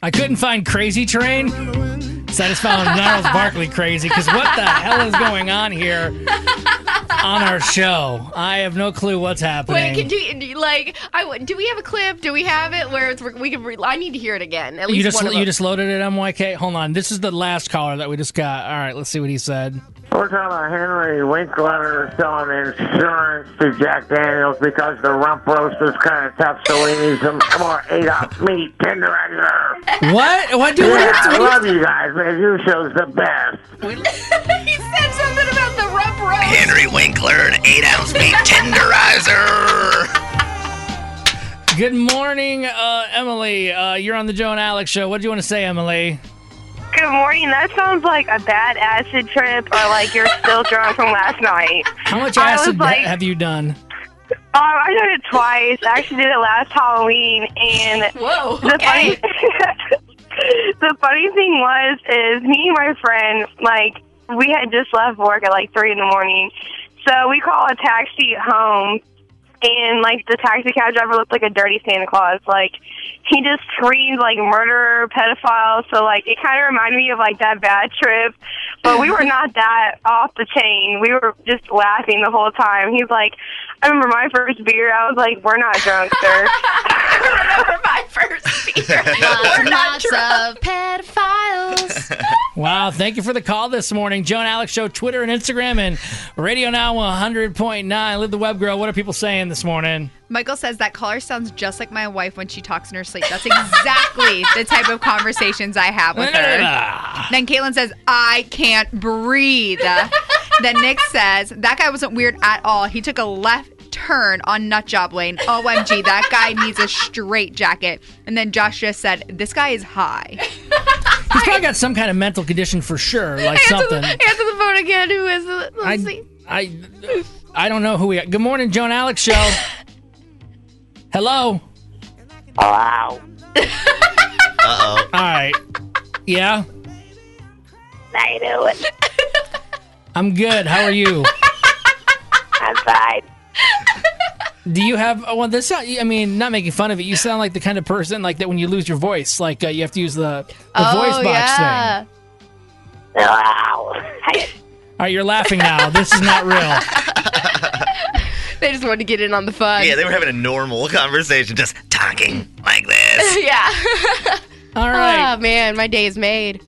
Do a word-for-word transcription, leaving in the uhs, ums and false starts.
I couldn't find Crazy Train, so I just found Gnarls Barkley crazy, because what the hell is going on here on our show? I have no clue what's happening. Wait, can you, like, I, do we have a clip? Do we have it where it's, we can, re- I need to hear it again. At least you just one of you them. just loaded it, M Y K? Hold on. This is the last caller that we just got. All right, let's see what he said. We're talking about Henry Winkler selling insurance to Jack Daniels because the rump roast is kind of tough, so he needs some more eight-ounce meat tenderizer. What? What do Yeah, I what love you guys, man. Your show's the best. He said something about the rump roast. Henry Winkler, an eight-ounce meat tenderizer. Good morning, uh, Emily. Uh, you're on the Joe and Alex show. What do you want to say, Emily? Good morning. That sounds like a bad acid trip, or like you're still drunk from last night. How much I was acid like- have you done? Um, I did it twice. I actually did it last Halloween, and Whoa, the okay. funny, the funny thing was, is me and my friend, like, we had just left work at like three in the morning, so we call a taxi home. And, like, the taxi cab driver looked like a dirty Santa Claus. Like, he just screamed, like, murderer, pedophile. So, like, it kind of reminded me of, like, that bad trip. But we were not that off the chain. We were just laughing the whole time. He's like, I remember my first beer. I was like, we're not drunk, sir. I remember my first beer. Lots We're and not lots drunk. of pedophiles. Wow, thank you for the call this morning. Joe and Alex Show, Twitter and Instagram, and Radio Now one hundred point nine. Live the Web Girl. What are people saying this morning? Michael says that caller sounds just like my wife when she talks in her sleep. That's exactly the type of conversations I have with her. Then Caitlin says, I can't breathe. Then Nick says, that guy wasn't weird at all. He took a left turn on Nutjob Lane. O M G, that guy needs a straight jacket. And then Josh just said, this guy is high. He's probably got some kind of mental condition for sure, like Answer something. the, answer the phone again. Who is it? Let's I, see. I, I don't know who we are. Good morning, Joe and Alex Show. Hello. Wow. Uh-oh. All right. Yeah? How you doing? I'm good. How are you? I'm fine. Do you have, oh, well, this, I mean, not making fun of it, you sound like the kind of person like that when you lose your voice, like uh, you have to use the, the Oh, voice box yeah. thing. Wow. All right, you're laughing now. This is not real. They just wanted to get in on the fun. Yeah, they were having a normal conversation, just talking like this. Yeah. All right. Oh, man, my day is made.